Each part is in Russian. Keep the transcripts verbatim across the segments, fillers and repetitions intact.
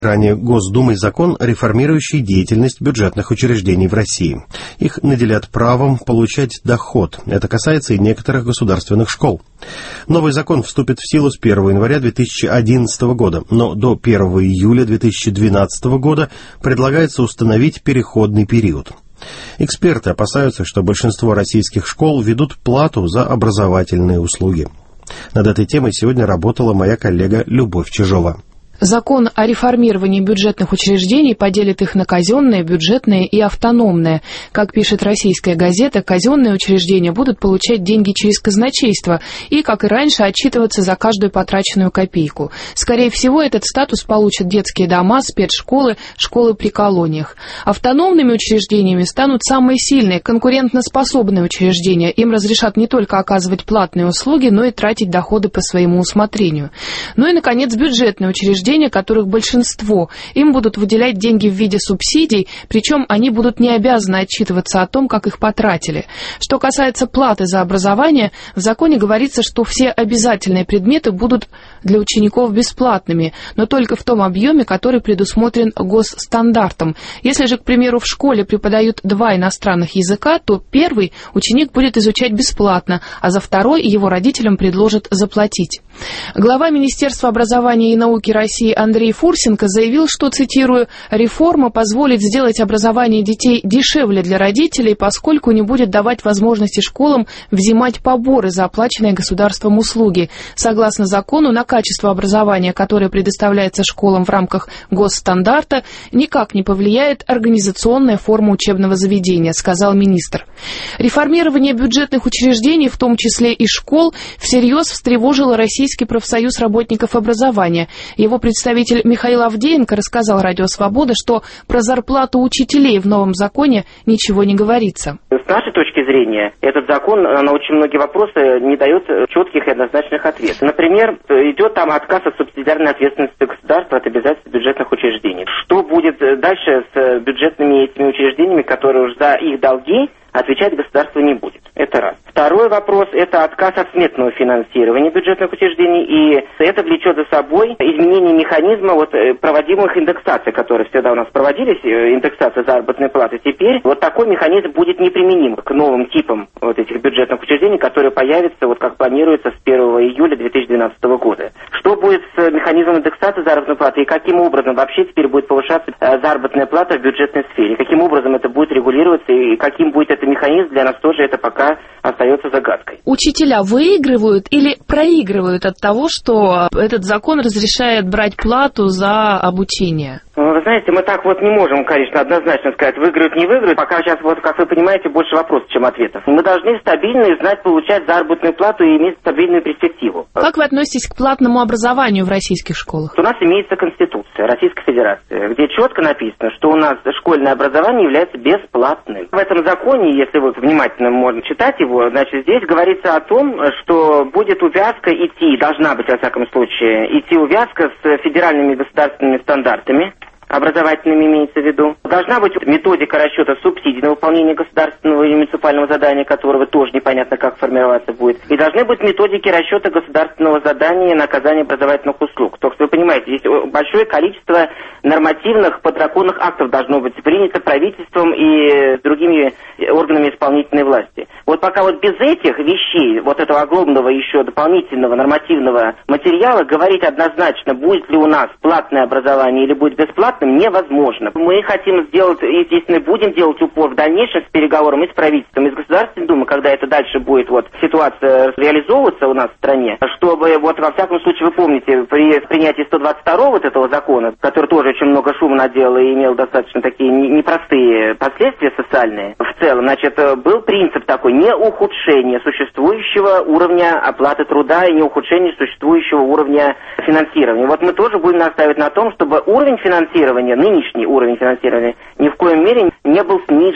Ранее Госдумой закон, реформирующий деятельность бюджетных учреждений в России. Их наделят правом получать доход. Это касается и некоторых государственных школ. Новый закон вступит в силу с первого января две тысячи одиннадцатого года, но до первого июля две тысячи двенадцатого года предлагается установить переходный период. Эксперты опасаются, что большинство российских школ ведут плату за образовательные услуги. Над этой темой сегодня работала моя коллега Любовь Чижова. Закон о реформировании бюджетных учреждений поделит их на казенные, бюджетные и автономные. Как пишет российская газета, казенные учреждения будут получать деньги через казначейство и, как и раньше, отчитываться за каждую потраченную копейку. Скорее всего, этот статус получат детские дома, спецшколы, школы при колониях. Автономными учреждениями станут самые сильные, конкурентоспособные учреждения. Им разрешат не только оказывать платные услуги, но и тратить доходы по своему усмотрению. Ну и, наконец, бюджетные учреждения, которых большинство, им будут выделять деньги в виде субсидий, причем они будут не обязаны отчитываться о том, как их потратили. Что касается платы за образование, в законе говорится, что все обязательные предметы будут для учеников бесплатными, но только в том объеме, который предусмотрен госстандартом. Если же, к примеру, в школе преподают два иностранных языка, то первый ученик будет изучать бесплатно, а за второй его родителям предложат заплатить. Глава Министерства образования и науки России Андрей Фурсенко заявил, что, цитирую, «реформа позволит сделать образование детей дешевле для родителей, поскольку не будет давать возможности школам взимать поборы за оплаченные государством услуги. Согласно закону, на качество образования, которое предоставляется школам в рамках госстандарта, никак не повлияет организационная форма учебного заведения», сказал министр. Реформирование бюджетных учреждений, в том числе и школ, всерьез встревожило Российский профсоюз работников образования. Его представитель Михаил Авдеенко рассказал «Радио Свобода», что про зарплату учителей в новом законе ничего не говорится. С нашей точки зрения, этот закон на очень многие вопросы не дает четких и однозначных ответов. Например, идет там отказ от субсидиарной ответственности государства от обязательств бюджетных учреждений. Что будет дальше с бюджетными этими учреждениями, которые уже за их долги отвечать государство не будет? Это раз. Второй вопрос – это отказ от сметного финансирования бюджетных учреждений, и это влечет за собой изменение механизма вот, проводимых индексаций, которые всегда у нас проводились, индексация заработной платы. Теперь вот такой механизм будет неприменим к новым типам вот этих бюджетных учреждений, которые появятся, вот как планируется, с первого июля две тысячи двенадцатого года. Что будет с механизмом индексации заработной платы и каким образом вообще теперь будет повышаться заработная плата в бюджетной сфере? Каким образом это будет регулироваться и каким будет этот механизм, для нас тоже это пока остается загадкой. Учителя выигрывают или проигрывают от того, что этот закон разрешает брать плату за обучение? Вы знаете, мы так вот не можем, конечно, однозначно сказать, выиграют, не выиграют. Пока сейчас, вот, как вы понимаете, больше вопросов, чем ответов. Мы должны стабильно и знать, получать заработную плату и иметь стабильную перспективу. Как вы относитесь к платному образованию в российских школах? У нас имеется Конституция Российской Федерации, где четко написано, что у нас школьное образование является бесплатным. В этом законе, если вы внимательно можно читать его, значит, здесь говорится о том, что будет увязка идти, должна быть, во всяком случае, идти увязка с федеральными государственными стандартами, образовательными имеется в виду. Должна быть методика расчета субсидий на выполнение государственного или муниципального задания, которого тоже непонятно, как формироваться будет. И должны быть методики расчета государственного задания на оказание образовательных услуг. То есть, вы понимаете, здесь большое количество нормативных подзаконных актов должно быть принято правительством и другими органами исполнительной власти. Вот пока вот без этих вещей, вот этого огромного еще дополнительного нормативного материала, говорить однозначно, будет ли у нас платное образование или будет бесплатным, невозможно. Мы хотим сделать, естественно, будем делать упор в дальнейшем с переговором и с правительством, и с Государственной Думой, когда это дальше будет вот ситуация реализовываться у нас в стране, чтобы вот во всяком случае, вы помните, при принятии сто двадцать второго вот этого закона, который тоже очень много шума наделал и имел достаточно такие непростые последствия социальные, в целом, значит, был принцип такой: не ухудшение существующего уровня оплаты труда и не ухудшение существующего уровня финансирования. Вот мы тоже будем настаивать на том, чтобы уровень финансирования, нынешний уровень финансирования, ни в коем мере не был снижен.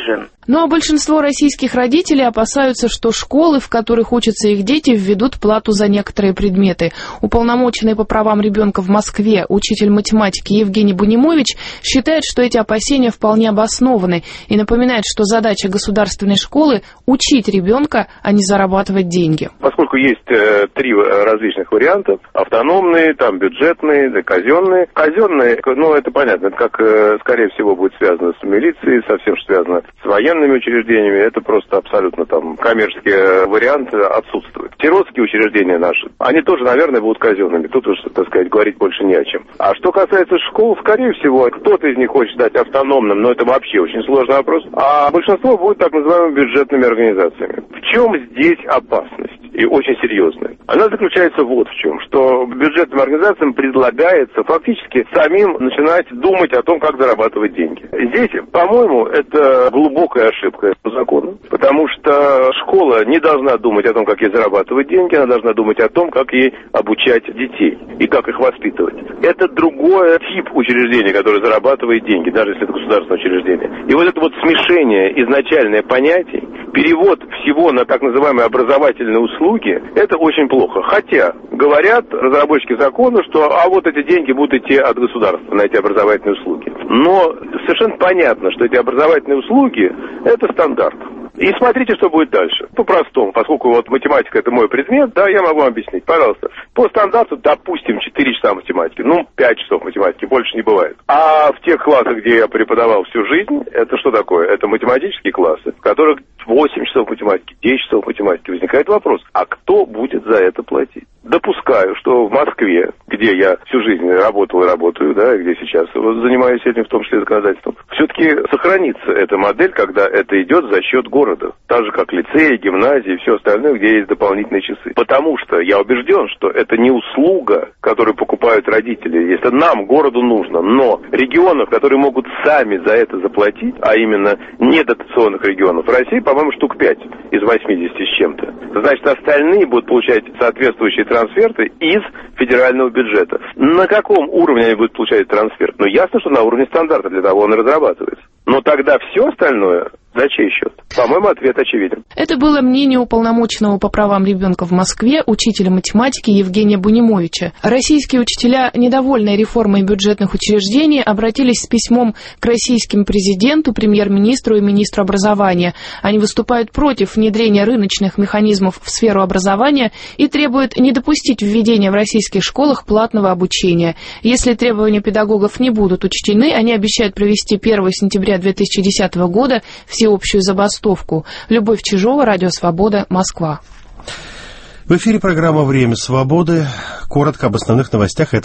Ну а большинство российских родителей опасаются, что школы, в которых учатся их дети, введут плату за некоторые предметы. Уполномоченный по правам ребенка в Москве учитель математики Евгений Бунимович считает, что эти опасения вполне обоснованы и напоминает, что задача государственной школы – учить ребенка, а не зарабатывать деньги. Поскольку есть э, три различных варианта – автономные, там бюджетные, да, казенные. Казенные, ну это понятно, это как, э, скорее всего, будет связано с милицией, совсем что связано с военными учреждениями, это просто абсолютно там коммерческие варианты отсутствуют. Сиротские учреждения наши, они тоже, наверное, будут казенными. Тут уж, так сказать, говорить больше не о чем. А что касается школ, скорее всего, кто-то из них хочет стать автономным, но это вообще очень сложный вопрос. А большинство будет так называемыми бюджетными организациями. В чем здесь опасность? И очень серьезная. Она заключается вот в чем, что бюджетным организациям предлагается фактически самим начинать думать о том, как зарабатывать деньги. Здесь, по-моему, это глубокая ошибка закона, потому что школа не должна думать о том, как ей зарабатывать деньги, она должна думать о том, как ей обучать детей и как их воспитывать. Это другой тип учреждения, которое зарабатывает деньги, даже если это государственное учреждение. И вот это вот смешение изначальное понятий, перевод всего на так называемые образовательные услуги, это очень плохо. Хотя, говорят разработчики закона, что а вот эти деньги будут идти от государства на эти образовательные услуги. Но совершенно понятно, что эти образовательные услуги – это стандарт. И смотрите, что будет дальше. По-простому, поскольку вот математика – это мой предмет, да, я могу вам объяснить. Пожалуйста. По стандарту, допустим, четыре часа математики. Ну, пять часов математики, больше не бывает. А в тех классах, где я преподавал всю жизнь, это что такое? Это математические классы, в которых восемь часов математики, десять часов математики. Возникает вопрос, а кто будет за это платить? Допускаю, что в Москве, где я всю жизнь работал и работаю, да, и где сейчас вот, занимаюсь этим, в том числе законодательством, все-таки сохранится эта модель, когда это идет за счет города. Так же, как лицеи, гимназии и все остальное, где есть дополнительные часы. Потому что я убежден, что это не услуга, которую покупают родители, если нам, городу, нужно. Но регионов, которые могут сами за это заплатить, а именно недотационных регионов в России, по-моему, штук пять из восьмидесяти с чем-то. Значит, остальные будут получать соответствующие трансферты из федерального бюджета. На каком уровне они будут получать трансферт? Ну, ясно, что на уровне стандарта, для того он и разрабатывается. Но тогда все остальное за чей счет? По-моему, ответ очевиден. Это было мнение уполномоченного по правам ребенка в Москве, учителя математики Евгения Бунимовича. Российские учителя, недовольные реформой бюджетных учреждений, обратились с письмом к российскому президенту, премьер-министру и министру образования. Они выступают против внедрения рыночных механизмов в сферу образования и требуют не допустить введения в российских школах платного обучения. Если требования педагогов не будут учтены, они обещают провести первого сентября две тысячи десятого года всеобщую забастовку. Любовь Чижова, Радио Свобода, Москва. В эфире программа «Время свободы». Коротко об основных новостях этого